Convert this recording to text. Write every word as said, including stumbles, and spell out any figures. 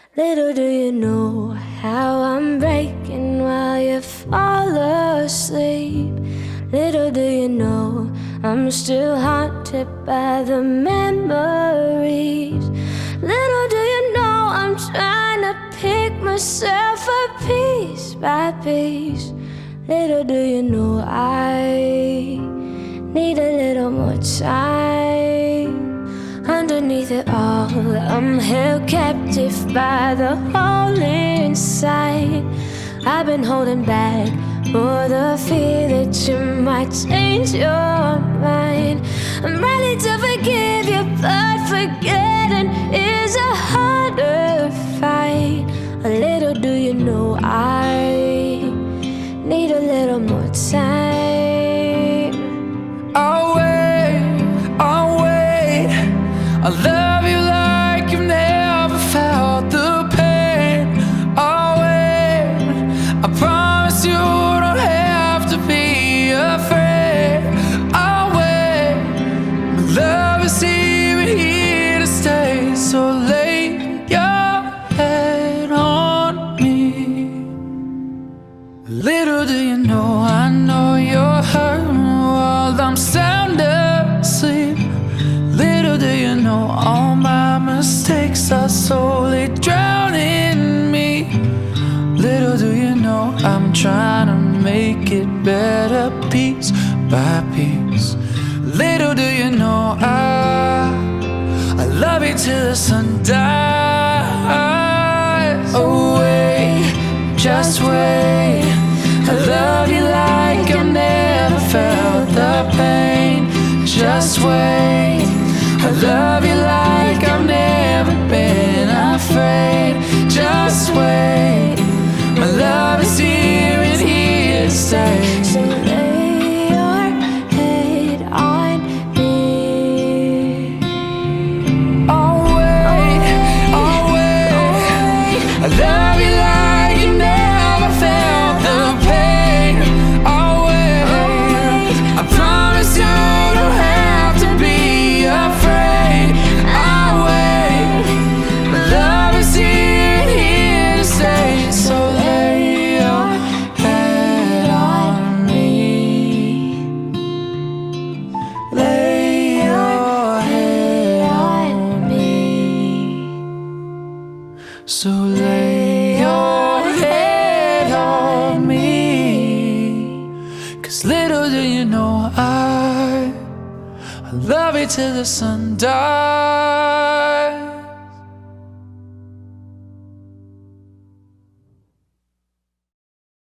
Little do you know how I'm breaking while you fall asleep. Little do you know I'm still haunted by the memories. Little do you know I'm trying to pick myself up piece by piece. Little do you know I need a little more time. Underneath it all, I'm held captive by the hole inside. I've been holding back for the fear that you might change your mind. I'm ready to forgive you, but forgetting is a harder fight. A little do you know I need a little more time. I'll wait, I'll wait. I love you like you've never felt the pain. I'll wait. I promise you don't have to be afraid. I'll wait. My love is here and here to stay. So lay your head on me. Little do you know, I know you're hurting while I'm sound asleep. Little do you know, all my mistakes are slowly drowning me. Little do you know, I'm trying to make it better piece by piece. Little do you know, I, I love you till the sun dies. Oh wait, just wait. I love you like I've never felt the pain. Just wait. I love you like I've never been afraid. Just wait. My love is here and here to stay. So lay your head on me. I'll wait, I'll wait. I love you like you never felt the pain. I'll wait. I promise you don't have to be afraid. I'll wait. My love is here and here to stay. So lay your head on me. Lay your head on me. So lay your head on me. 'Cause little do you know I I love you till the sun dies.